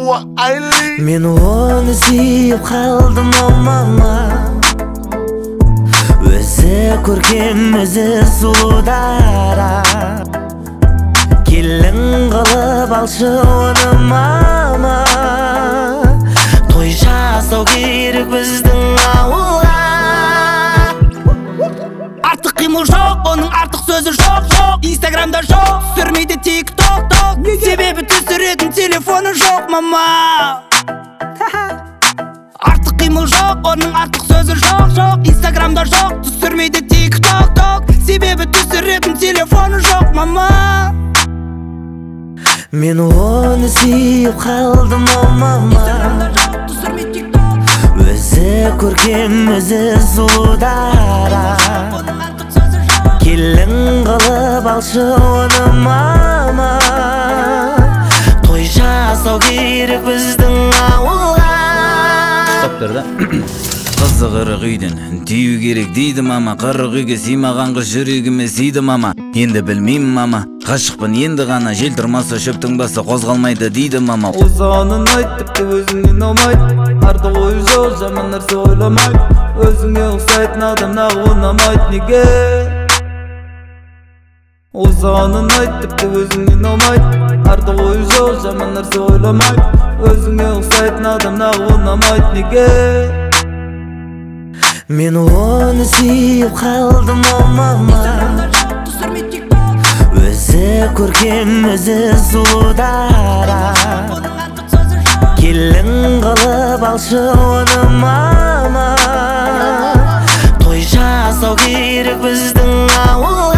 Мен оны сүйіп қалдым мама, өзі көркем, өзі сұлу дара. Келін қылып алшы оны мама, той жасау керек біздің ауылға. Артық қимыл жоқ, оның артық сөзі жоқ. Инстаграмда жоқ, түсірмейді тик-ток. Себебі түсіретін телефоны жоқ мама. Артық қимыл жоқ, оның артық сөзі жоқ. Инстаграмда жоқ, түсірмейді тик-ток. Себебі түсіретін телефоны жоқ мама. Мен оны сүйіп қалдым мама, өзі көркем, өзі сұлу дара. Келін қылып алшы оны мама, той жасау керек біздің ауылға. Топтар да қызы қырық үйден тию керек дейді мама. Қырық үйге сыймаған қыз жүрегіме сыйды мама. Енді білмеймін мама, ғашықпын енді ғана. Жел тұрмаса шөптің басы қозғалмайды дейді мама. Ұзағанын айт, тіпті өзіңнен аумайды. Артық ойы жоқ, жаман нәрсе ойламайды. Өзіңе ұқсайтын адам нағып ұнамайды неге? Ұзағанын айт, тіпті өзіңнен аумайды. Артық ойы жоқ, жаман нәрсе ойламайды. Өзіңе ұқсайтын адам нағып ұнамайды неге? Мен оны сүйіп қалдым мама, өзі көркем, өзі сұлу дара. Келін қылып алшы оны мама, той жасау керек біздің ауылға.